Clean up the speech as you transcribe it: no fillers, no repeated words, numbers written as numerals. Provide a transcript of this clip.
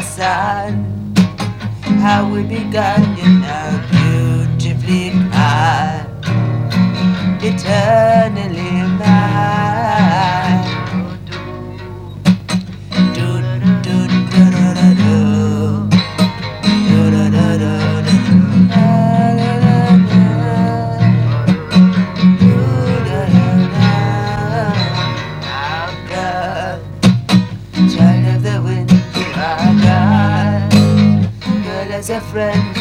sun. How we begun, you know, beautifully kind, eternally mine. Do do do do do do. Do do do do do. Da da da da. Do da da da. Child of the wind, you are God. Girl as a friend,